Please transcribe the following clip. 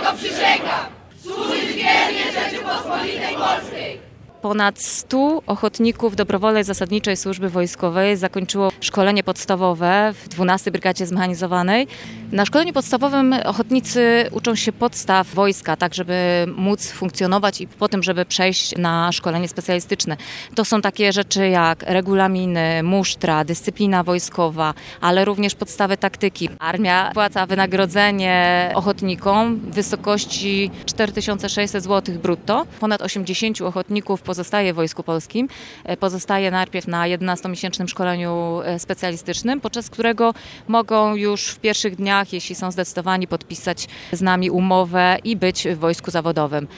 Ponad 100 ochotników dobrowolnej zasadniczej służby wojskowej zakończyło szkolenie podstawowe w 12 Brygadzie Zmechanizowanej. Na szkoleniu podstawowym ochotnicy uczą się podstaw wojska, tak żeby móc funkcjonować i potem, żeby przejść na szkolenie specjalistyczne. To są takie rzeczy jak regulaminy, musztra, dyscyplina wojskowa, ale również podstawy taktyki. Armia płaca wynagrodzenie ochotnikom w wysokości 4600 zł brutto. Ponad 80 ochotników pozostaje w Wojsku Polskim. Pozostaje najpierw na 11-miesięcznym szkoleniu specjalistycznym, podczas którego mogą już w pierwszych dniach, jeśli są zdecydowani, podpisać z nami umowę i być w wojsku zawodowym.